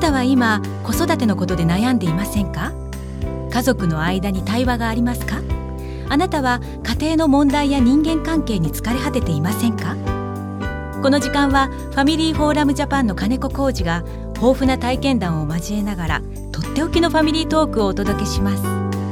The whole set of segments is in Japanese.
たは今子育てのことで悩んでいませんか？家族の間に対話がありますか？あなたは家庭の問題や人間関係に疲れ果てていませんか？この時間はファミリーフォーラムジャパンの金子浩二が豊富な体験談を交えながらとっておきのファミリートークをお届けします。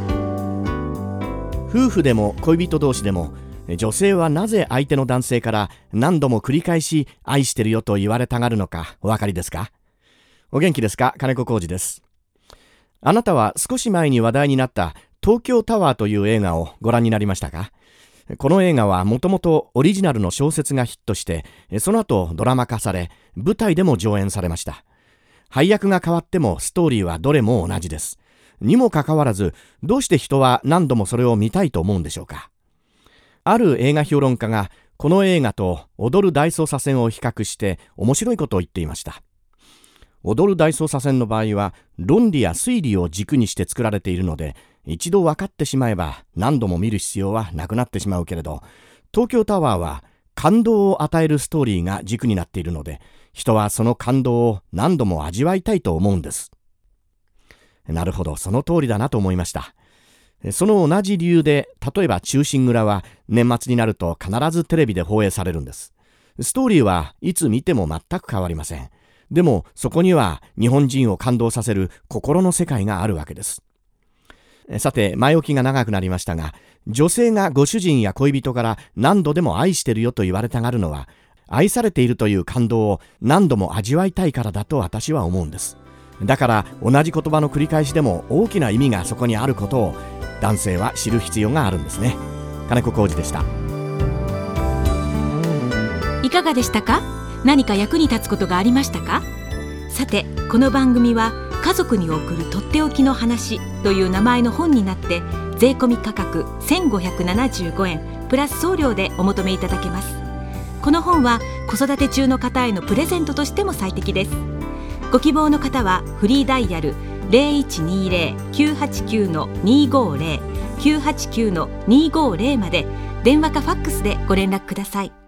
夫婦でも恋人同士でも、女性はなぜ相手の男性から何度も繰り返し愛してるよと言われたがるのかお分かりですか？お元気ですか？金子浩二です。あなたは少し前に話題になった東京タワーという映画をご覧になりましたか？この映画はもともとオリジナルの小説がヒットして、その後ドラマ化され、舞台でも上演されました。配役が変わってもストーリーはどれも同じです。にもかかわらず、どうして人は何度もそれを見たいと思うんでしょうか？ある映画評論家がこの映画と踊る大捜査線を比較して面白いことを言っていました。踊る大捜査線の場合は論理や推理を軸にして作られているので、一度分かってしまえば何度も見る必要はなくなってしまうけれど、東京タワーは感動を与えるストーリーが軸になっているので、人はその感動を何度も味わいたいと思うんです。なるほど、その通りだなと思いました。その同じ理由で、例えば忠臣蔵は年末になると必ずテレビで放映されるんです。ストーリーはいつ見ても全く変わりません。でもそこには日本人を感動させる心の世界があるわけです。さて、前置きが長くなりましたが、女性がご主人や恋人から何度でも愛してるよと言われたがるのは、愛されているという感動を何度も味わいたいからだと私は思うんです。だから同じ言葉の繰り返しでも大きな意味がそこにあることを男性は知る必要があるんですね。金子浩二でした。 いかがでしたか？何か役に立つことがありましたか？さて、この番組は家族に送るとっておきの話という名前の本になって税込み価格1575円プラス送料でお求めいただけます。この本は子育て中の方へのプレゼントとしても最適です。ご希望の方はフリーダイヤル 0120-989-250 989-250まで電話かファックスでご連絡ください。